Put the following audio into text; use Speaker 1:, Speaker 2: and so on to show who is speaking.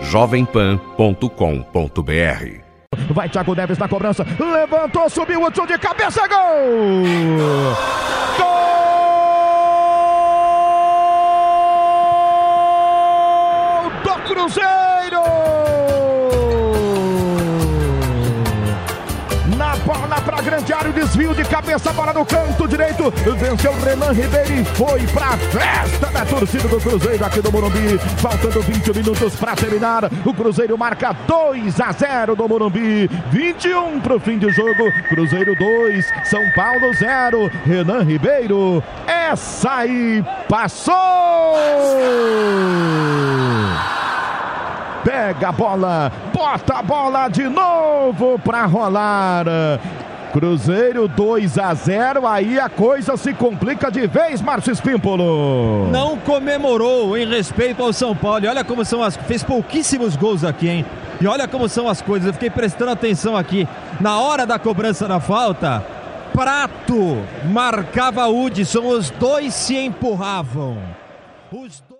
Speaker 1: jovempan.com.br.
Speaker 2: Vai Thiago Neves na cobrança, levantou, subiu, o chute de cabeça, gol! Gol do Cruzeiro! Na bola para grande área, o desvio de cabeça, bola no canto direito, venceu Renan Ribeiro e foi pra festa da torcida do Cruzeiro aqui do Morumbi, faltando 20 minutos para terminar, o Cruzeiro marca 2-0 do Morumbi, 21 pro fim de jogo, Cruzeiro 2, São Paulo 0, Renan Ribeiro, essa aí passou! Pega a bola, bota a bola de novo para rolar. Cruzeiro 2-0, aí a coisa se complica de vez, Márcio Espímpolo.
Speaker 3: Não comemorou em respeito ao São Paulo. E olha como são as... Fez pouquíssimos gols aqui, hein? E olha como são as coisas. Eu fiquei prestando atenção aqui. Na hora da cobrança da falta, Prato marcava Hudson. Os dois se empurravam. Os dois...